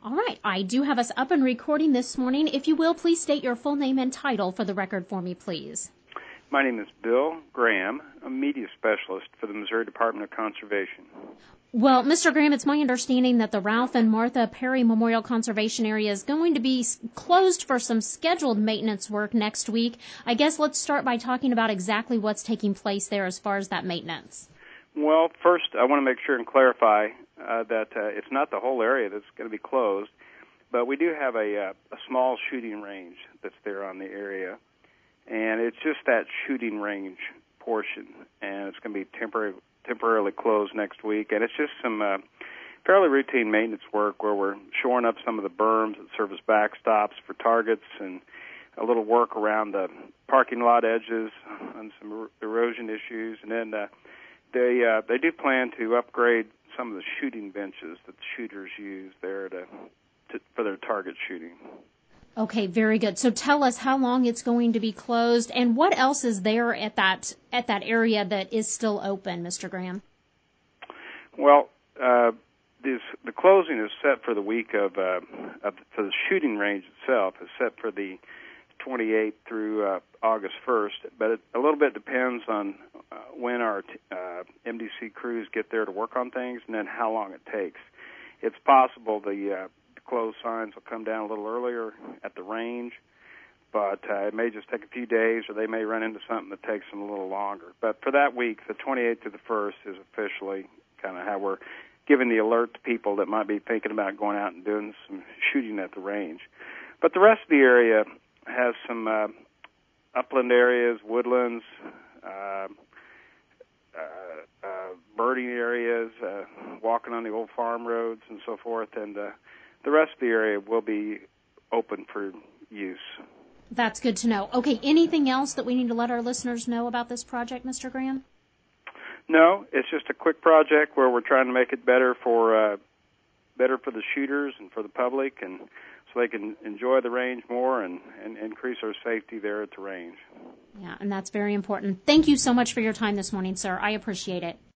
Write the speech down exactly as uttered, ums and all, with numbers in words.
All right, I do have us up and recording this morning. If you will, please state your full name and title for the record for me, please. My name is Bill Graham. I'm a media specialist for the Missouri Department of Conservation. Well, Mister Graham, it's my understanding that the Ralph and Martha Perry Memorial Conservation Area is going to be closed for some scheduled maintenance work next week. I guess let's start by talking about exactly what's taking place there as far as that maintenance. Well, first, I want to make sure and clarify uh, that uh, it's not the whole area that's going to be closed, but we do have a, uh, a small shooting range that's there on the area, and it's just that shooting range portion, and it's going to be temporary, temporarily closed next week, and it's just some uh, fairly routine maintenance work where we're shoring up some of the berms that serve as backstops for targets and a little work around the parking lot edges on some er- erosion issues, and then uh, They uh, they do plan to upgrade some of the shooting benches that the shooters use there to, to for their target shooting. Okay, very good. So tell us how long it's going to be closed and what else is there at that at that area that is still open, Mister Graham? Well, uh, this, the closing is set for the week of, uh, of for the shooting range itself is set for the twenty-eighth through uh, August first, but it a little bit depends on uh, when our uh, M D C crews get there to work on things and then how long it takes. It's possible the uh, closed signs will come down a little earlier at the range, but uh, it may just take a few days, or they may run into something that takes them a little longer. But for that week, the twenty-eighth to the first is officially kind of how we're giving the alert to people that might be thinking about going out and doing some shooting at the range. But the rest of the area has some uh, upland areas, woodlands, uh, uh, uh, birding areas, uh, walking on the old farm roads and so forth, and uh, the rest of the area will be open for use. That's good to know. Okay, anything else that we need to let our listeners know about this project, Mister Graham? No, it's just a quick project where we're trying to make it better for uh, better for the shooters and for the public, and so they can enjoy the range more and, and increase our safety there at the range. Yeah, and that's very important. Thank you so much for your time this morning, sir. I appreciate it.